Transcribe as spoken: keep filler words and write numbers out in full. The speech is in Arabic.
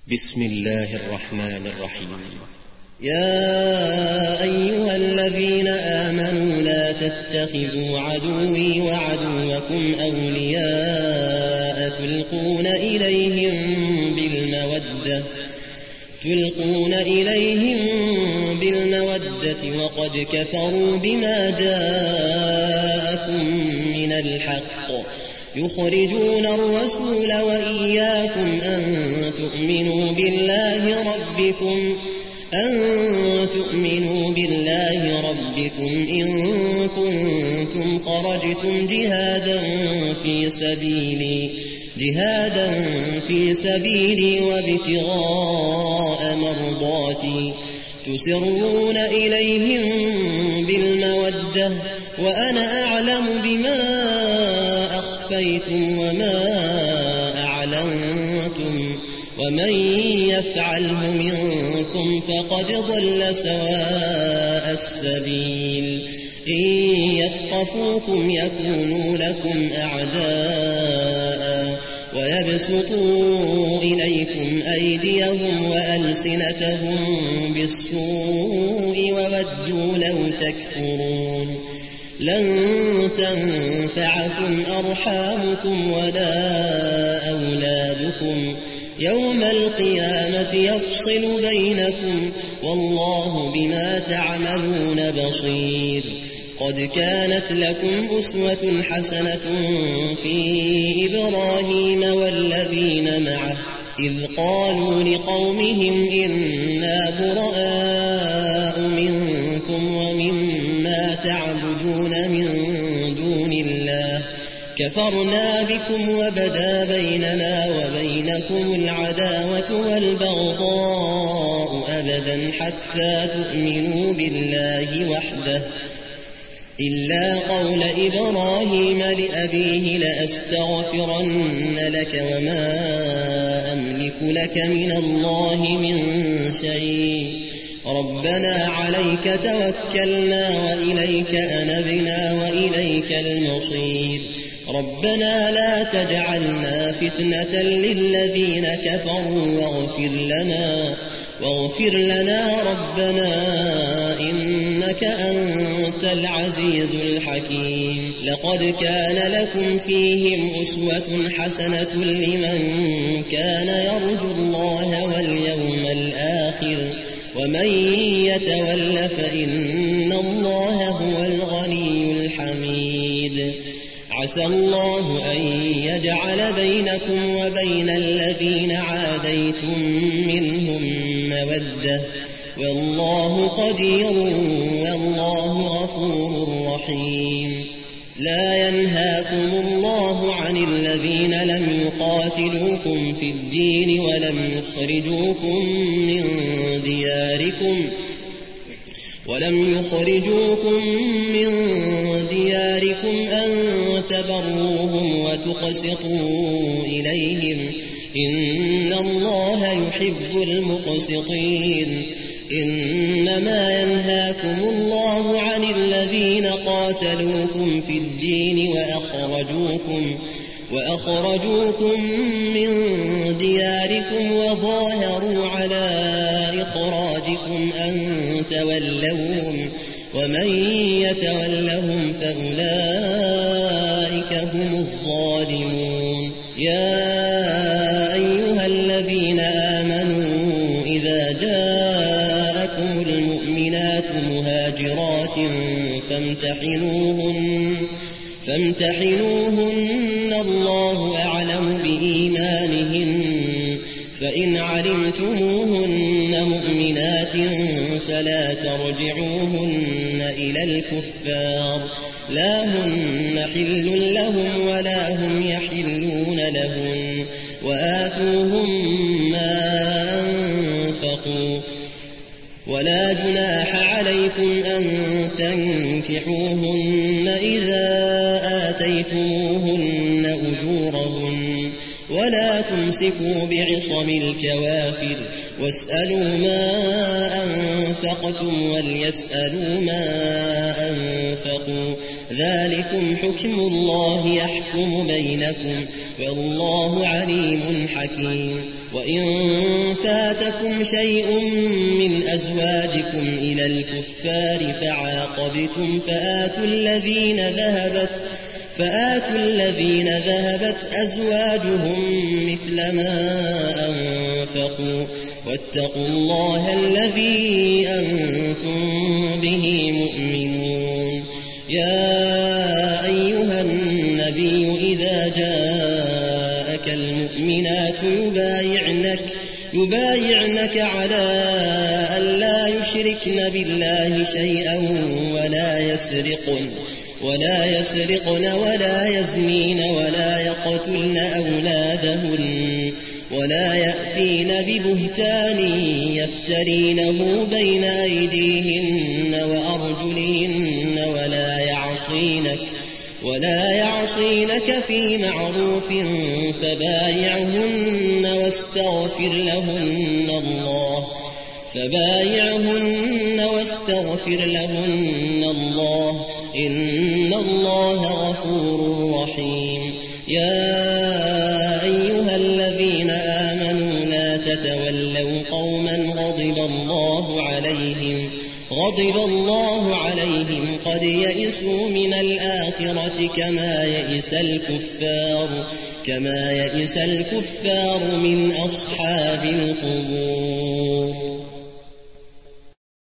بسم الله الرحمن الرحيم. يا أيها الذين آمنوا لا تتخذوا عدوي وعدوكم أولياء تلقون إليهم بالمودة تلقون إليهم بالمودة وقد كفروا بما جاءكم من الحق يخرجون الرسول وإياكم أن تؤمنوا بالله ربكم أن تؤمنوا بالله ربكم إن كنتم خرجتم جهادا في سبيلي جهادا في سبيلي وابتغاء مرضاتي تسرون إليهم بالمودة وأنا أعلم بما أخفيتم وما أعلنتم ومن يفعله منكم فقد ضل سواء السبيل إن يثقفوكم يكونوا لكم أعداء ويبسطوا إليكم أيديهم وألسنتهم بالسوء وودوا لو تكفرون لن تنفعكم أرحامكم ولا أولادكم يوم القيامة يفصل بينكم والله بما تعملون بصير. قد كانت لكم أسوة حسنة في إبراهيم والذين معه إذ قالوا لقومهم إنا براء منكم ومما تعبدون من دون الله كفرنا بكم وبدا بيننا وبينكم العداوة والبغضاء أبدا حتى تؤمنوا بالله وحده إلا قول إبراهيم لأبيه لأستغفرن لك وما أملك لك من الله من شيء ربنا عليك توكلنا وإليك أنبنا وإليك المصير ربنا لا تجعلنا فتنة للذين كفروا واغفر لنا واغفر لنا ربنا إنك أنت العزيز الحكيم. لقد كان لكم فيهم أسوة حسنة لمن كان يرجو الله واليوم الآخر ومن يتول فإن الله هو الغني الحميد. عسى الله أن يجعل بينكم وبين الذين عاديتم منهم مودة والله قدير والله غفور رحيم. لا ينهاكم الله عن الذين لم يقاتلوكم في الدين ولم يخرجوكم من دياركم ولم يخرجوكم من دياركم أن تبروهم وتقسطوا إليهم إن الله يحب المقسطين. إنما ينهاكم الله عن الذين قاتلوكم في الدين وأخرجوكم وأخرجوكم من دياركم وظاهروا على إخراجكم أن تولوهم ومن يتولهم فأولئك هم الظالمون. يا أيها الذين آمنوا إذا جاءكم المؤمنات مهاجرات فامتحنوهن فامتحنوهن الله أعلم بإيمانهن فإن علمتموهن مؤمنات فلا ترجعوهن إلى الكفار لا هن حل لهم ولا هم يحلون لهن وآتوهم ما أنفقوا ولا جناح عليكم أن تنكحوهن إذا آتيتموهن أجورهن ولا تمسكوا بعصم الكوافر واسألوا ما أنفقتم وليسألوا ما أنفقوا ذلكم حكم الله يحكم بينكم والله عليم حكيم. وإن فاتكم شيء من أزواجكم إلى الكفار فعاقبتم فآتوا الذين ذهبت فآتوا الذين ذهبت أزواجهم مثل ما أنفقوا واتقوا الله الذي أنتم به مؤمنون. يا أيها النبي إذا جاءك المؤمنات يبايعنك يبايعنك على أن لا يشركن بالله شيئا ولا يسرقن ولا يسرقن ولا يزنين ولا يقتلن أولادهن ولا يأتين ببهتان يفترينه بين أيديهن وأرجلهن ولا يعصينك ولا يعصينك في معروف فبايعهن واستغفر لهن الله فبايعهن واستغفر لهن الله إن الله غفور رحيم. يا أيها الذين آمنوا لا تتولوا قوما غضب الله عليهم غضب الله عليهم قد يئسوا من الآخرة كما يئس الكفار كما يئس الكفار من أصحاب القبور.